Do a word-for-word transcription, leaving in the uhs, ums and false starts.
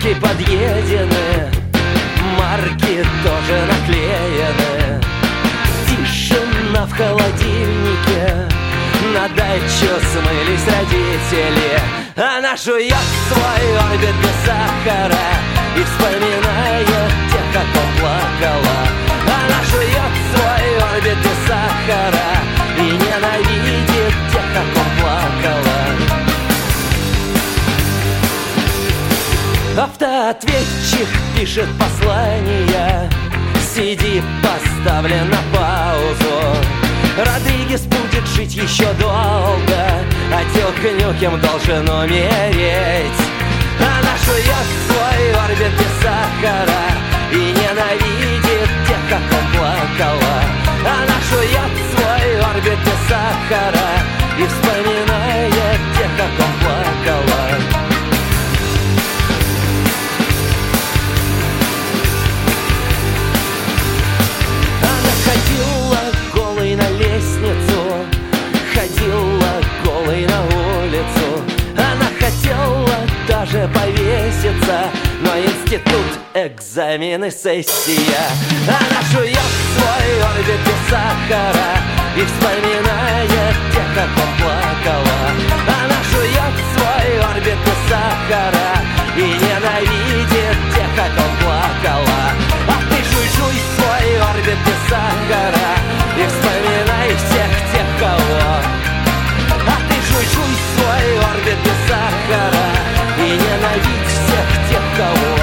Стенки подъедены, марки тоже наклеены. Тишина в холодильнике, на дачу смылись родители. Она жует свой орбит без сахара и вспоминает тех, как он плакала. Она жует свой орбит без сахара и ненавидит тех, как он плакала. Автоответчик пишет послание, си ди поставлен на паузу. Родригес будет жить еще долго, а Дюк Нюкем должен умереть. Она жует свой орбит без сахара и ненавидит тех, как он плакала. Она жует свой орбит без сахара и вспоминает тех, как он плакала. Ходила голой на лестницу, ходила голой на улицу. Она хотела даже повеситься, но институт, экзамены, сессия. Она жует свой орбит без сахара и вспоминает тех, как он плакала. Она жует свой орбит без сахара и ненавидит тех, как он плакала. А ты жуй-жуй свой орбит без сахара и вспоминай всех тех, кого. А ты жуй-жуй свой орбит без сахара и ненавидь всех тех, кого.